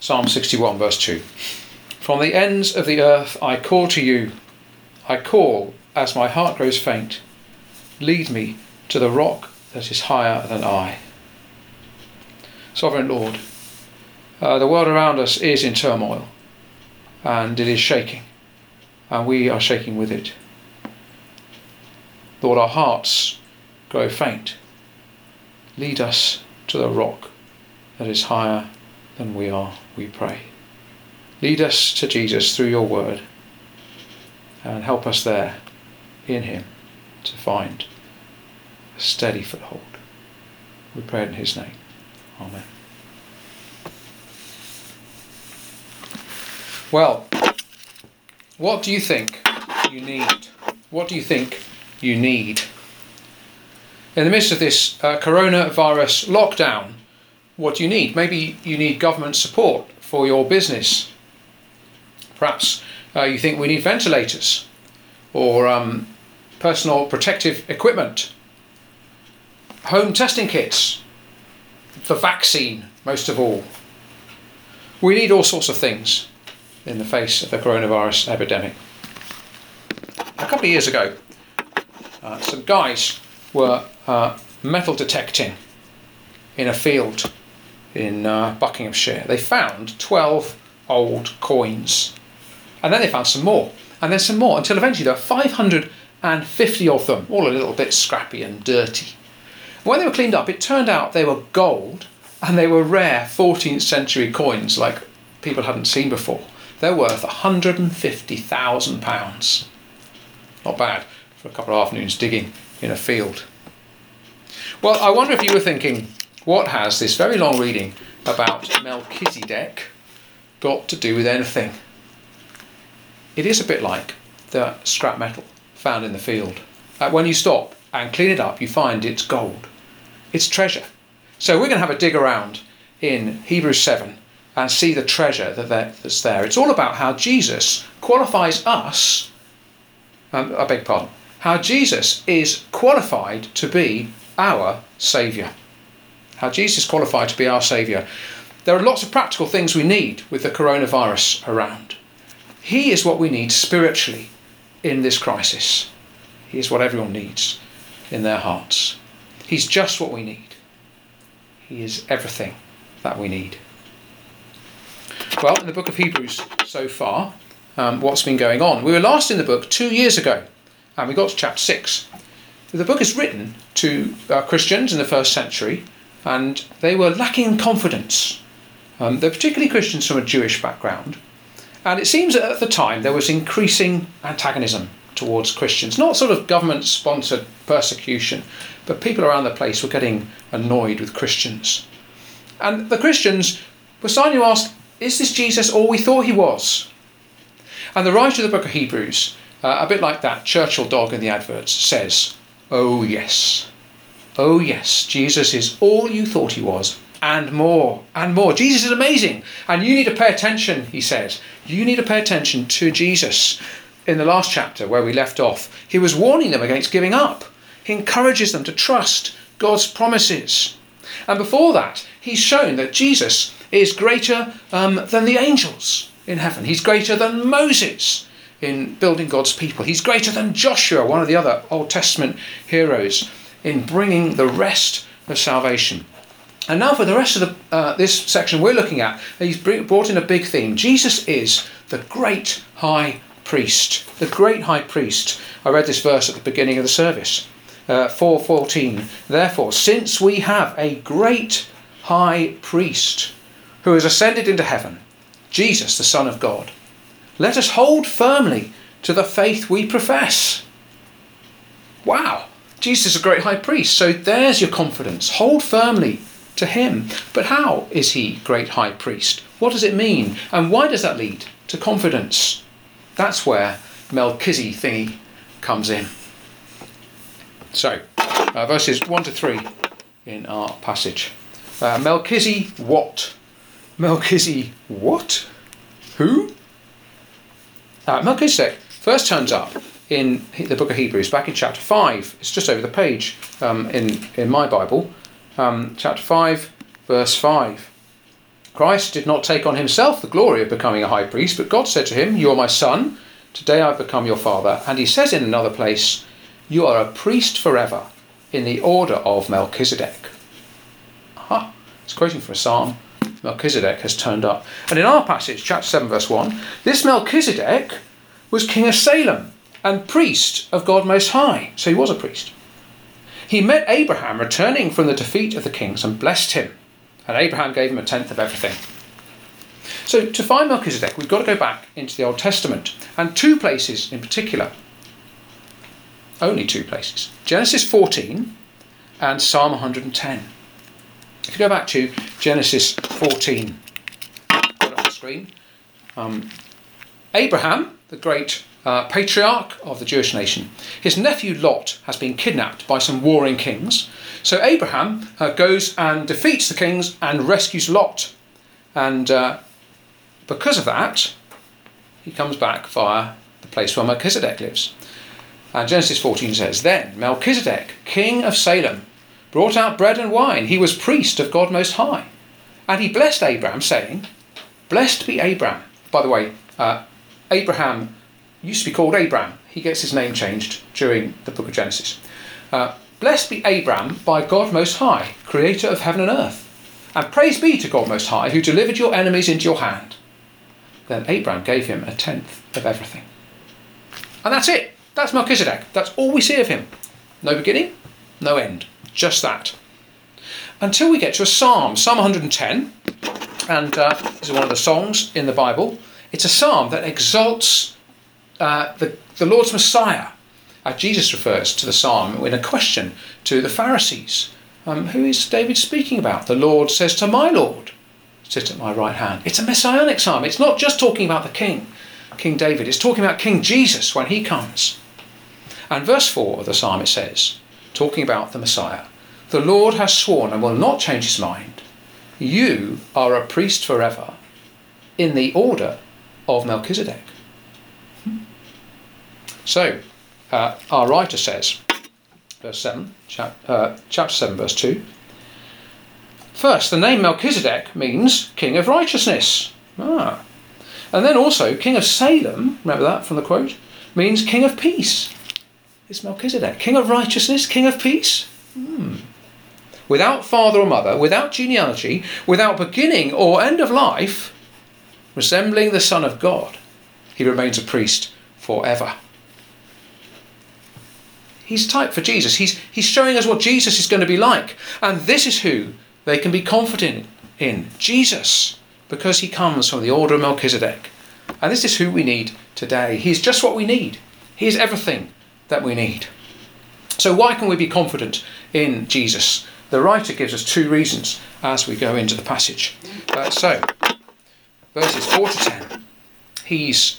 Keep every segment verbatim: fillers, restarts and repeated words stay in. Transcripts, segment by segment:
Psalm sixty-one, verse two. From the ends of the earth I call to you. I call as my heart grows faint. Lead me to the rock that is higher than I. Sovereign Lord, uh, the world around us is in turmoil and it is shaking, and we are shaking with it. Lord, our hearts grow faint. Lead us to the rock that is higher than we are, we pray. Lead us to Jesus through your word and help us there in him to find a steady foothold. We pray it in his name. Amen. Well, what do you think you need? What do you think you need? In the midst of this uh, coronavirus lockdown, what do you need? Maybe you need government support for your business. Perhaps uh, you think we need ventilators or um, personal protective equipment, home testing kits, the vaccine, most of all. We need all sorts of things in the face of the coronavirus epidemic. A couple of years ago, uh, some guys were uh, metal detecting in a field in uh, Buckinghamshire. They found twelve old coins, and then they found some more, and then some more, until eventually there were five hundred fifty of them, all a little bit scrappy and dirty. When they were cleaned up, it turned out they were gold, and they were rare fourteenth century coins like people hadn't seen before. They're worth one hundred fifty thousand pounds. Not bad for a couple of afternoons digging in a field. Well, I wonder if you were thinking, what has this very long reading about Melchizedek got to do with anything? It is a bit like the scrap metal found in the field. Uh, when you stop and clean it up, you find it's gold. It's treasure. So we're going to have a dig around in Hebrews seven and see the treasure that that's there. It's all about how Jesus qualifies us, um, I beg your pardon, how Jesus is qualified to be our Saviour. How Jesus is qualified to be our Saviour. There are lots of practical things we need with the coronavirus around. He is what we need spiritually in this crisis. He is what everyone needs in their hearts. He's just what we need. He is everything that we need. Well, in the book of Hebrews so far, um, what's been going on? We were last in the book two years ago, and we got to chapter six. The book is written to uh, Christians in the first century, and they were lacking in confidence. Um, they're particularly Christians from a Jewish background, and it seems that at the time there was increasing antagonism towards Christians, not sort of government-sponsored persecution, but people around the place were getting annoyed with Christians. And the Christians were starting to ask, is this Jesus all we thought he was? And the writer of the book of Hebrews, uh, a bit like that Churchill dog in the adverts, says, oh yes, oh yes, Jesus is all you thought he was, and more, and more. Jesus is amazing, and you need to pay attention, he says. You need to pay attention to Jesus. In the last chapter where we left off, he was warning them against giving up. He encourages them to trust God's promises. And before that, he's shown that Jesus is greater um, than the angels in heaven. He's greater than Moses in building God's people. He's greater than Joshua, one of the other Old Testament heroes, in bringing the rest of salvation. And now for the rest of the, uh, this section we're looking at, he's brought in a big theme. Jesus is the great high priest. The great high priest. I read this verse at the beginning of the service. Uh, four fourteen. Therefore, since we have a great high priest who has ascended into heaven, Jesus, the Son of God, let us hold firmly to the faith we profess. Wow, Jesus is a great high priest. So there's your confidence. Hold firmly to him. But how is he great high priest? What does it mean? And why does that lead to confidence? That's where Melchizedek thingy comes in. So, uh, verses one to three in our passage. Uh, Melchizedek what? Melchizedek what? Who? Uh, Melchizedek first turns up in the book of Hebrews, back in chapter five. It's just over the page um, in, in my Bible. Um, chapter five, verse five. Christ did not take on himself the glory of becoming a high priest, but God said to him, "You are my son, today I've become your father." And he says in another place, "You are a priest forever in the order of Melchizedek." Aha, it's quoting from a psalm. Melchizedek has turned up. And in our passage, chapter seven, verse one, this Melchizedek was king of Salem and priest of God Most High. So he was a priest. He met Abraham returning from the defeat of the kings and blessed him. And Abraham gave him a tenth of everything. So to find Melchizedek, we've got to go back into the Old Testament. And two places in particular. Only two places. Genesis fourteen and Psalm one hundred ten. If you go back to Genesis fourteen, put it on the screen. Um, Abraham, the great uh, patriarch of the Jewish nation, his nephew Lot has been kidnapped by some warring kings. So Abraham uh, goes and defeats the kings and rescues Lot. And uh, because of that, he comes back via the place where Melchizedek lives. And Genesis fourteen says, "Then Melchizedek, king of Salem, brought out bread and wine. He was priest of God Most High. And he blessed Abraham, saying," blessed be Abraham. By the way, uh, Abraham used to be called Abram. He gets his name changed during the book of Genesis. Uh, "Blessed be Abraham by God Most High, creator of heaven and earth. And praise be to God Most High, who delivered your enemies into your hand." Then Abraham gave him a tenth of everything. And that's it. That's Melchizedek. That's all we see of him. No beginning, no end. Just that. Until we get to a psalm, Psalm one hundred ten. And uh, this is one of the songs in the Bible. It's a psalm that exalts uh, the, the Lord's Messiah. Uh, Jesus refers to the psalm in a question to the Pharisees. Um, who is David speaking about? The Lord says to my Lord, "Sit at my right hand." It's a messianic psalm. It's not just talking about the king, King David. It's talking about King Jesus when he comes. And verse four of the psalm, it says, talking about the Messiah, "The Lord has sworn and will not change his mind. You are a priest forever in the order of Melchizedek." So, uh, our writer says, verse seven, chap, uh, chapter seven, verse two, first, the name Melchizedek means king of righteousness. Ah. And then also, king of Salem, remember that from the quote, means king of peace. It's Melchizedek, king of righteousness, king of peace. Hmm. Without father or mother, without genealogy, without beginning or end of life, resembling the Son of God, he remains a priest forever. He's type for Jesus. He's, he's showing us what Jesus is going to be like. And this is who they can be confident in, Jesus, because he comes from the order of Melchizedek. And this is who we need today. He's just what we need. He is everything that we need. So why can we be confident in Jesus? The writer gives us two reasons as we go into the passage. Uh, so, verses four to ten. He's...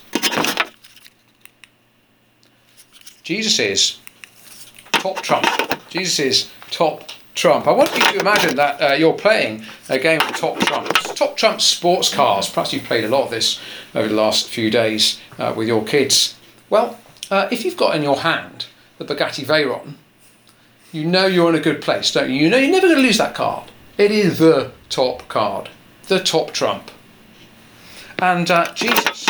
Jesus is top trump. Jesus is top trump. I want you to imagine that uh, you're playing a game of top trumps. Top trump sports cars. Perhaps you've played a lot of this over the last few days uh, with your kids. Well, uh, if you've got in your hand the Bugatti Veyron, you know you're in a good place, don't you? You know you're never going to lose that card. It is the top card, the top trump. And uh, Jesus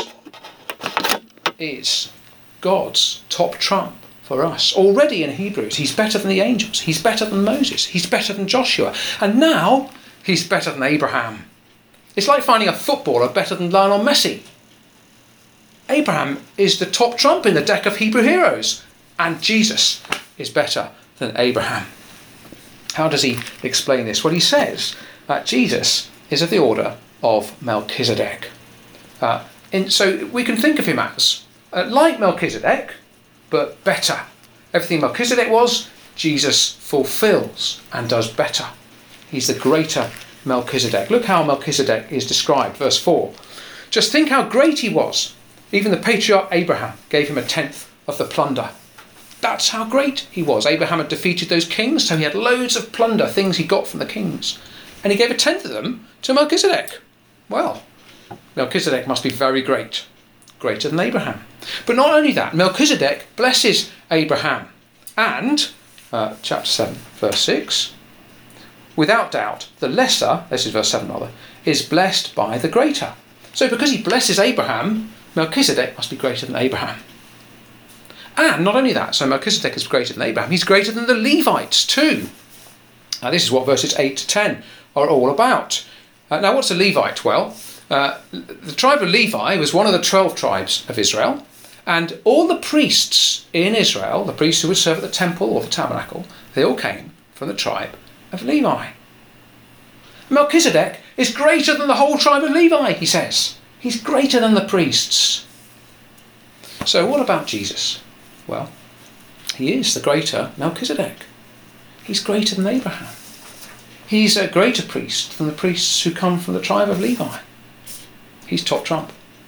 is God's top trump for us. Already in Hebrews, he's better than the angels. He's better than Moses. He's better than Joshua. And now he's better than Abraham. It's like finding a footballer better than Lionel Messi. Abraham is the top trump in the deck of Hebrew heroes. And Jesus is better than Abraham. How does he explain this? Well, he says that Jesus is of the order of Melchizedek. Uh, and so we can think of him as uh, like Melchizedek, but better. Everything Melchizedek was, Jesus fulfills and does better. He's the greater Melchizedek. Look how Melchizedek is described, verse four. Just think how great he was. Even the patriarch Abraham gave him a tenth of the plunder. That's how great he was. Abraham had defeated those kings, so he had loads of plunder, things he got from the kings. And he gave a tenth of them to Melchizedek. Well, Melchizedek must be very great. Greater than Abraham. But not only that, Melchizedek blesses Abraham. And, uh, chapter seven, verse six, without doubt, the lesser, this is verse seven rather, is blessed by the greater. So because he blesses Abraham, Melchizedek must be greater than Abraham. And not only that, so Melchizedek is greater than Abraham, he's greater than the Levites too. Now this is what verses eight to ten are all about. Uh, now what's a Levite? Well, uh, the tribe of Levi was one of the twelve tribes of Israel, and all the priests in Israel, the priests who would serve at the temple or the tabernacle, they all came from the tribe of Levi. Melchizedek is greater than the whole tribe of Levi, he says. He's greater than the priests. So what about Jesus? Well, he is the greater Melchizedek. He's greater than Abraham. He's a greater priest than the priests who come from the tribe of Levi. He's top trump.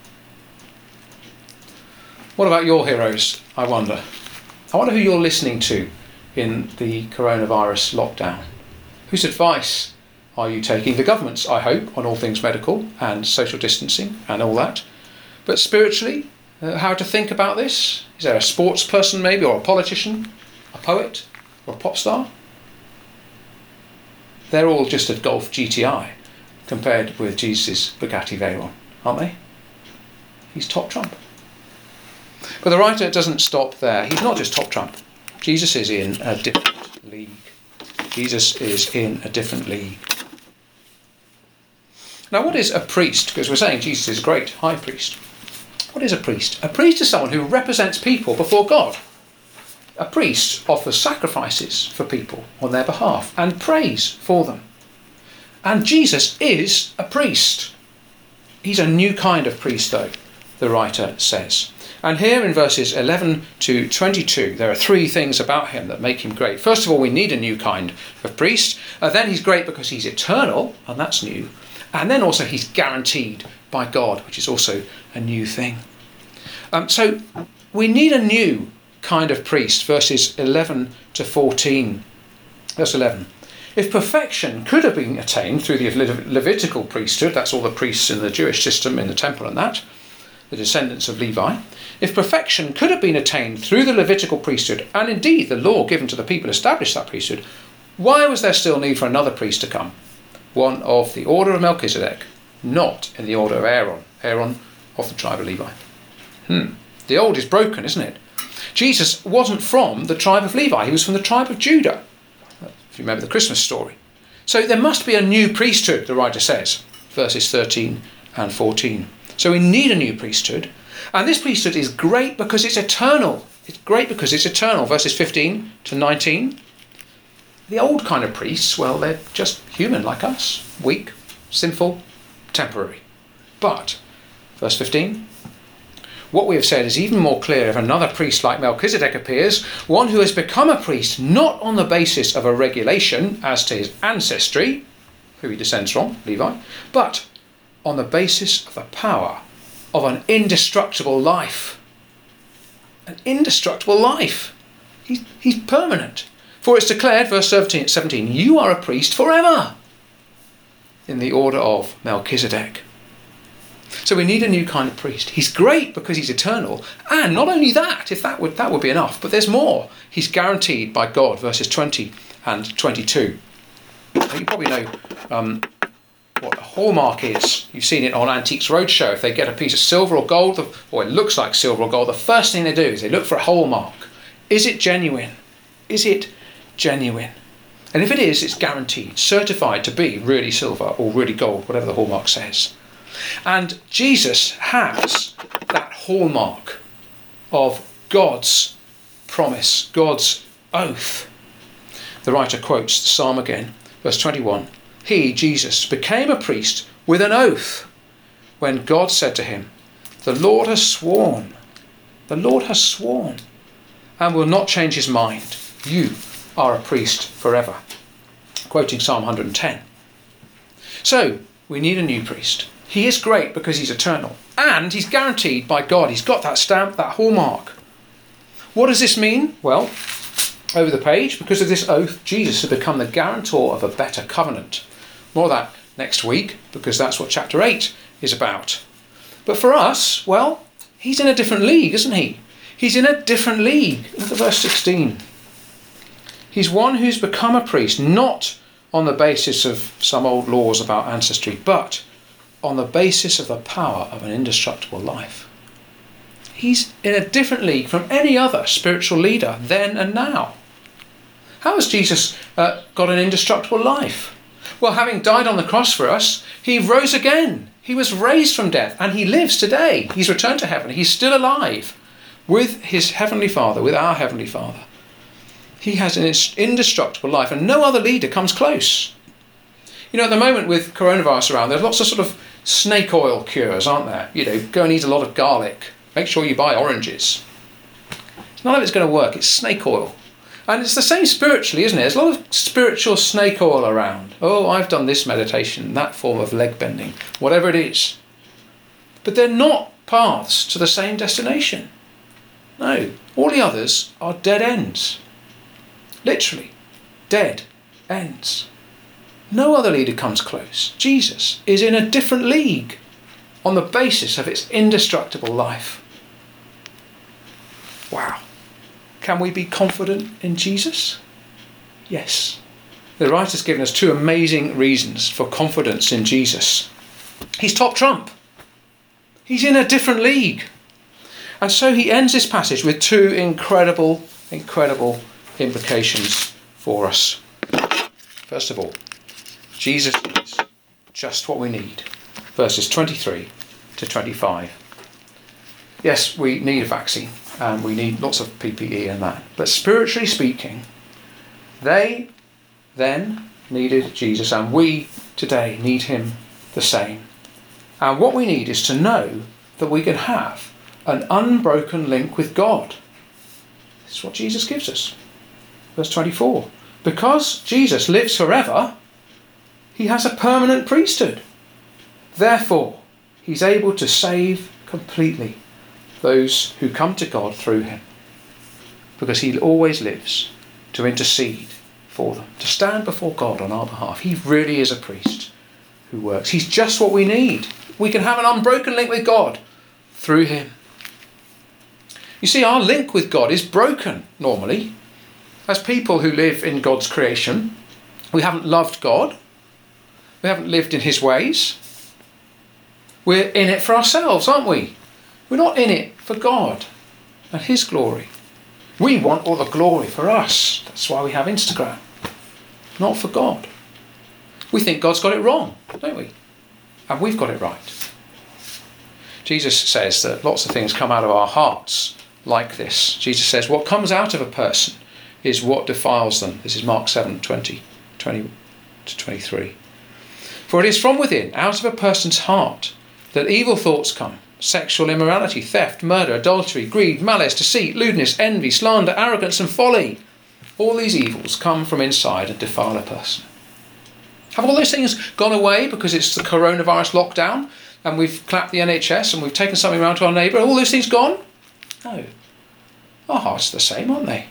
What about your heroes, I wonder? I wonder who you're listening to in the coronavirus lockdown. Whose advice are you taking? The government's, I hope, on all things medical and social distancing and all that. But spiritually, uh, how to think about this? Is there a sports person maybe, or a politician, a poet, or a pop star? They're all just a Golf G T I compared with Jesus' Bugatti Veyron, aren't they? He's top trump. But the writer doesn't stop there. He's not just top trump. Jesus is in a different league. Jesus is in a different league. Now, what is a priest? Because we're saying Jesus is a great high priest. What is a priest? A priest is someone who represents people before God. A priest offers sacrifices for people on their behalf and prays for them. And Jesus is a priest. He's a new kind of priest, though, the writer says. And here in verses eleven to twenty-two, there are three things about him that make him great. First of all, we need a new kind of priest. Uh, then he's great because he's eternal, and that's new. And then also he's guaranteed by God, which is also a new thing. Um, so we need a new kind of priest, verses eleven to fourteen. Verse eleven. If perfection could have been attained through the Le- Levitical priesthood, that's all the priests in the Jewish system in the temple and that, the descendants of Levi, if perfection could have been attained through the Levitical priesthood, and indeed the law given to the people established that priesthood, why was there still need for another priest to come? One of the order of Melchizedek, not in the order of Aaron, Aaron of the tribe of Levi. Hmm. The old is broken, isn't it? Jesus wasn't from the tribe of Levi, he was from the tribe of Judah, if you remember the Christmas story. So there must be a new priesthood, the writer says, verses thirteen and fourteen. So we need a new priesthood, and this priesthood is great because it's eternal. It's great because it's eternal, verses fifteen to nineteen. The old kind of priests, well, they're just human like us, weak, sinful, temporary. But, verse fifteen, what we have said is even more clear if another priest like Melchizedek appears, one who has become a priest not on the basis of a regulation as to his ancestry, who he descends from, Levi, but on the basis of the power of an indestructible life. An indestructible life. He's, he's permanent. For it's declared, verse seventeen, you are a priest forever in the order of Melchizedek. So we need a new kind of priest. He's great because he's eternal. And not only that, if that would that would be enough, but there's more. He's guaranteed by God, verses twenty and twenty-two. You probably know um, what a hallmark is. You've seen it on Antiques Roadshow. If they get a piece of silver or gold, or it looks like silver or gold, the first thing they do is they look for a hallmark. Is it genuine? Is it genuine? And if it is, it's guaranteed, certified to be really silver or really gold, whatever the hallmark says. And Jesus has that hallmark of God's promise, God's oath. The writer quotes the psalm again, verse twenty-one. He, Jesus, became a priest with an oath when God said to him, the Lord has sworn, the Lord has sworn, and will not change his mind. You are a priest forever. Quoting Psalm one hundred ten. So, we need a new priest. He is great because he's eternal. And he's guaranteed by God. He's got that stamp, that hallmark. What does this mean? Well, over the page, because of this oath, Jesus has become the guarantor of a better covenant. More of that next week, because that's what chapter eight is about. But for us, well, he's in a different league, isn't he? He's in a different league. Look at verse sixteen. He's one who's become a priest, not on the basis of some old laws about ancestry, but on the basis of the power of an indestructible life. He's in a different league from any other spiritual leader then and now. How has Jesus uh, got an indestructible life? Well, having died on the cross for us, he rose again. He was raised from death and he lives today. He's returned to heaven. He's still alive with his heavenly Father, with our heavenly Father. He has an indestructible life and no other leader comes close. You know, at the moment with coronavirus around, there's lots of sort of snake oil cures, aren't there? You know, go and eat a lot of garlic. Make sure you buy oranges. None of it's going to work. It's snake oil. And it's the same spiritually, isn't it? There's a lot of spiritual snake oil around. Oh, I've done this meditation, that form of leg bending, whatever it is. But they're not paths to the same destination. No, all the others are dead ends. Literally, dead ends. No other leader comes close. Jesus is in a different league on the basis of its indestructible life. Wow. Can we be confident in Jesus? Yes. The writer's given us two amazing reasons for confidence in Jesus. He's top trump. He's in a different league. And so he ends this passage with two incredible, incredible implications for us. First of all, Jesus is just what we need. Verses twenty-three to twenty-five. Yes, we need a vaccine and we need lots of P P E and that. But spiritually speaking, they then needed Jesus and we today need him the same. And what we need is to know that we can have an unbroken link with God. This is what Jesus gives us. Verse twenty-four. Because Jesus lives forever, he has a permanent priesthood. Therefore, he's able to save completely those who come to God through him. Because he always lives to intercede for them, to stand before God on our behalf. He really is a priest who works. He's just what we need. We can have an unbroken link with God through him. You see, our link with God is broken normally. As people who live in God's creation, we haven't loved God. We haven't lived in his ways. We're in it for ourselves, aren't we? We're not in it for God and his glory. We want all the glory for us. That's why we have Instagram. Not for God. We think God's got it wrong, don't we? And we've got it right. Jesus says that lots of things come out of our hearts like this. Jesus says what comes out of a person is what defiles them. This is Mark seven, twenty, twenty to twenty-three. For it is from within, out of a person's heart, that evil thoughts come. Sexual immorality, theft, murder, adultery, greed, malice, deceit, lewdness, envy, slander, arrogance and folly. All these evils come from inside and defile a person. Have all those things gone away because it's the coronavirus lockdown and we've clapped the N H S and we've taken something around to our neighbour? Are all those things gone? No. Our hearts are the same, aren't they?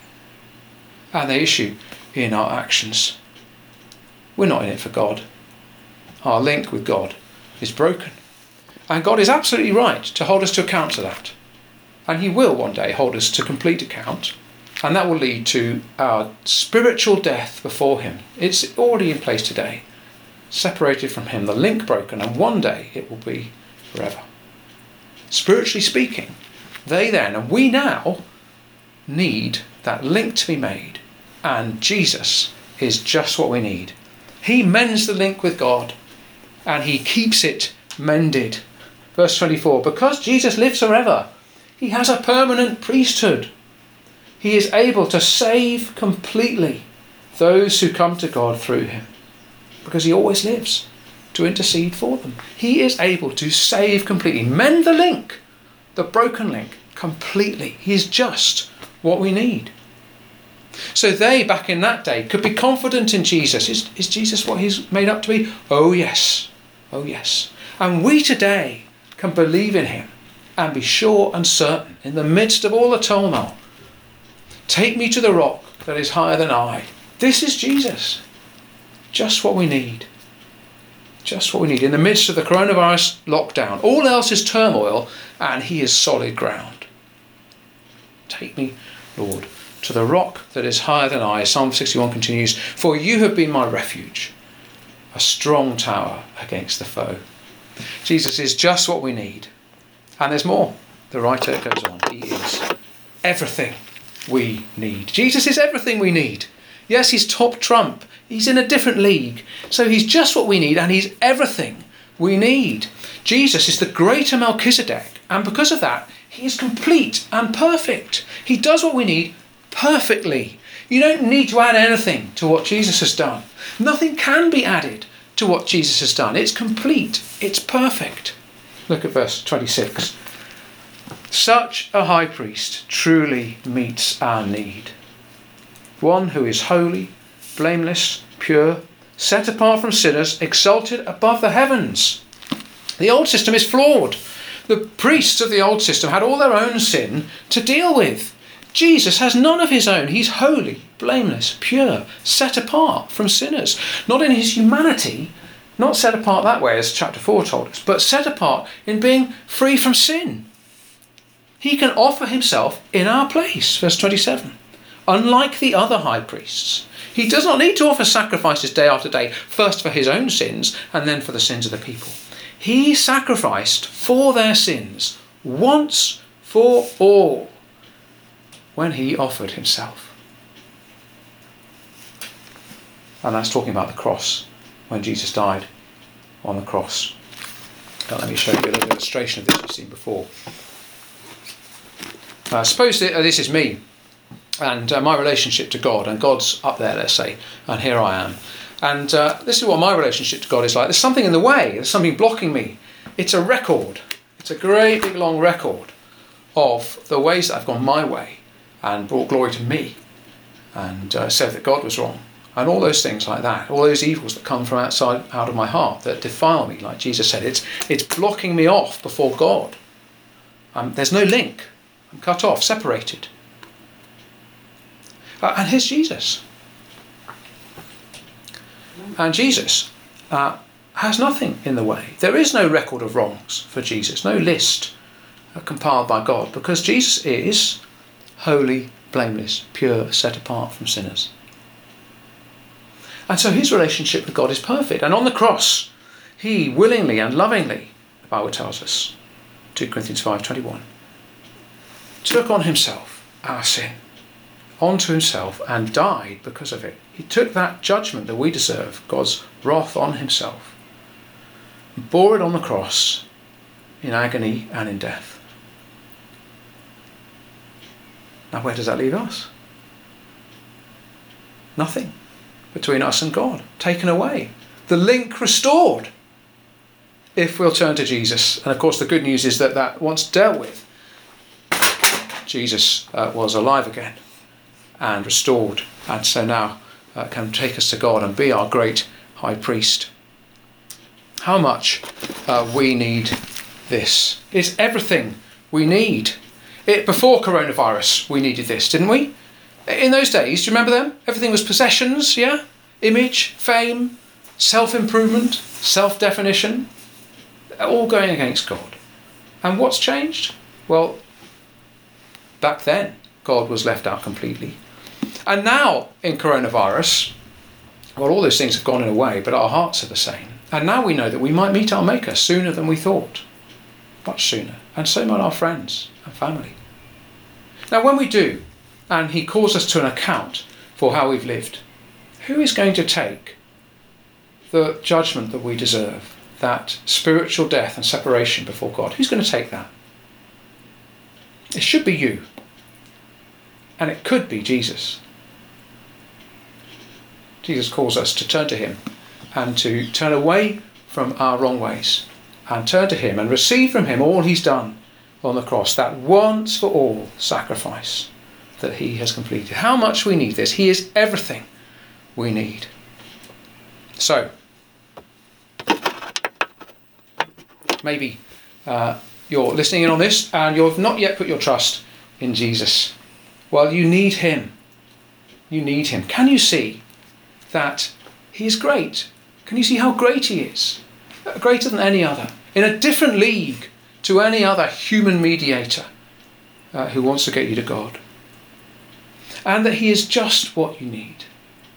And they issue in our actions. We're not in it for God. Our link with God is broken. And God is absolutely right to hold us to account to that. And he will one day hold us to complete account. And that will lead to our spiritual death before him. It's already in place today. Separated from him, the link broken, and one day it will be forever. Spiritually speaking, they then, and we now, need that link to be made. And Jesus is just what we need. He mends the link with God. And he keeps it mended. Verse twenty-four, because Jesus lives forever, he has a permanent priesthood. He is able to save completely those who come to God through him. Because he always lives to intercede for them. He is able to save completely, mend the link, the broken link, completely. He is just what we need. So they, back in that day, could be confident in Jesus. Is, is Jesus what he's made up to be? Oh yes. Oh yes. And we today can believe in him and be sure and certain in the midst of all the turmoil. Take me to the rock that is higher than I. This is Jesus. Just what we need. Just what we need. In the midst of the coronavirus lockdown, all else is turmoil and he is solid ground. Take me, Lord, to the rock that is higher than I. Psalm sixty-one continues, for you have been my refuge, a strong tower against the foe. Jesus is just what we need. And there's more. The writer goes on. He is everything we need. Jesus is everything we need. Yes, he's top trump. He's in a different league. So he's just what we need, and he's everything we need. Jesus is the greater Melchizedek, and because of that, he is complete and perfect. He does what we need perfectly. You don't need to add anything to what Jesus has done. Nothing can be added to what Jesus has done. It's complete. It's perfect. Look at verse twenty-six. Such a high priest truly meets our need. One who is holy, blameless, pure, set apart from sinners, exalted above the heavens. The old system is flawed. The priests of the old system had all their own sin to deal with. Jesus has none of his own. He's holy, blameless, pure, set apart from sinners. Not in his humanity, not set apart that way as chapter four told us, but set apart in being free from sin. He can offer himself in our place, verse twenty-seven. Unlike the other high priests, he does not need to offer sacrifices day after day, first for his own sins and then for the sins of the people. He sacrificed for their sins once for all when he offered himself. And that's talking about the cross, when Jesus died on the cross. Now, let me show you a little illustration of this you've seen before. Uh, suppose that, uh, this is me and uh, my relationship to God, and God's up there, let's say, and here I am. And uh, this is what my relationship to God is like. There's something in the way. There's something blocking me. It's a record. It's a great big long record of the ways that I've gone my way and brought glory to me and uh, said that God was wrong. And all those things like that, all those evils that come from outside, out of my heart, that defile me, like Jesus said, it's it's blocking me off before God. Um, there's no link. I'm cut off, separated. Uh, and here's Jesus. And Jesus uh, has nothing in the way. There is no record of wrongs for Jesus, no list uh, compiled by God, because Jesus is holy, blameless, pure, set apart from sinners. And so his relationship with God is perfect. And on the cross, he willingly and lovingly, the Bible tells us, two Corinthians five twenty-one, took on himself our sin, onto himself, and died because of it. He took that judgment that we deserve, God's wrath, on himself, and bore it on the cross in agony and in death. Now, where does that leave us? Nothing between us and God, taken away. The link restored if we'll turn to Jesus. And of course the good news is that that once dealt with, Jesus uh, was alive again and restored, and so now uh, can take us to God and be our great high priest. How much uh, we need this. It's everything we need. It, before coronavirus, we needed this, didn't we? In those days, do you remember them? Everything was possessions, yeah? Image, fame, self-improvement, self-definition, all going against God. And what's changed? Well, back then, God was left out completely. And now, in coronavirus, well, all those things have gone in a way, but our hearts are the same. And now we know that we might meet our Maker sooner than we thought. Much sooner. And so might our friends and family. Now, when we do, and he calls us to an account for how we've lived, who is going to take the judgment that we deserve, that spiritual death and separation before God? Who's going to take that? It should be you. And it could be Jesus. Jesus calls us to turn to him and to turn away from our wrong ways and turn to him and receive from him all he's done on the cross, that once for all sacrifice that he has completed. How much we need this. He is everything we need. So, maybe uh, you're listening in on this and you've not yet put your trust in Jesus. Well, you need him. You need him. Can you see that he is great? Can you see how great he is? Greater than any other. In a different league to any other human mediator uh, who wants to get you to God. and that he is just what you need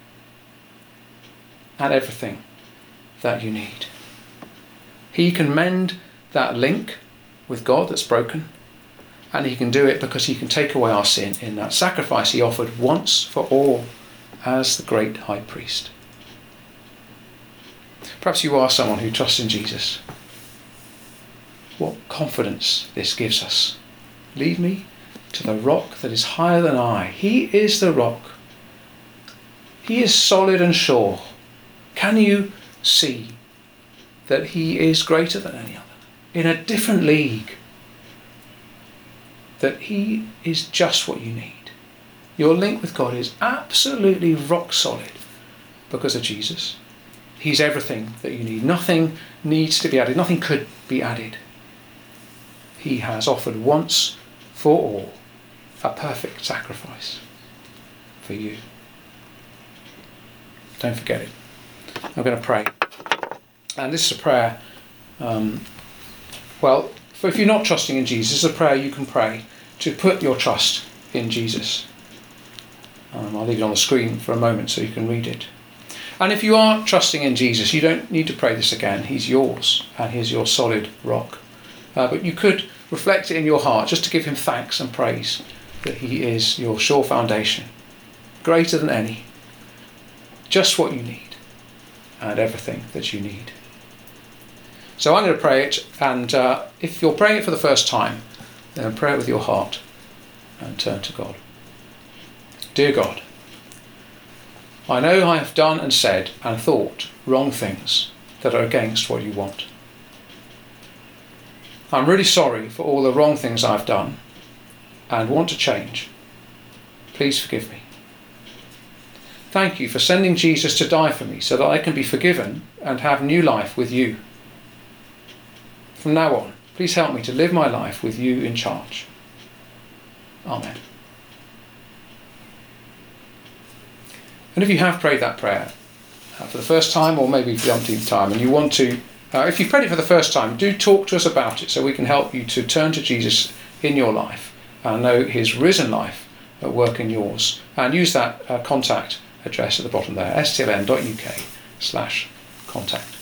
and everything that you need. He can mend that link with God that's broken, and he can do it because he can take away our sin in that sacrifice he offered once for all as the great high priest. Perhaps you are someone who trusts in Jesus. What confidence this gives us. Lead me to the rock that is higher than I. He is the rock. He is solid and sure. Can you see that he is greater than any other? In a different league. That he is just what you need. Your link with God is absolutely rock solid because of Jesus. He's everything that you need. Nothing needs to be added. Nothing could be added. He has offered once for all a perfect sacrifice for you. Don't forget it. I'm going to pray. And this is a prayer, um, well, for if you're not trusting in Jesus, it's a prayer you can pray to put your trust in Jesus. Um, I'll leave it on the screen for a moment so you can read it. And if you are trusting in Jesus, you don't need to pray this again. He's yours, and he's your solid rock. Uh, but you could reflect it in your heart just to give him thanks and praise that he is your sure foundation, greater than any, just what you need, and everything that you need. So I'm going to pray it, and uh, if you're praying it for the first time, then pray it with your heart and turn to God. Dear God, I know I have done and said and thought wrong things that are against what you want. I'm really sorry for all the wrong things I've done and want to change. Please forgive me. Thank you for sending Jesus to die for me so that I can be forgiven and have new life with you. From now on, please help me to live my life with you in charge. Amen. And if you have prayed that prayer uh, for the first time, or maybe for the umpteenth time, and you want to, uh, if you've prayed it for the first time, do talk to us about it so we can help you to turn to Jesus in your life and know his risen life at work in yours. And use that uh, contact address at the bottom there, s t l n dot u k slash contact.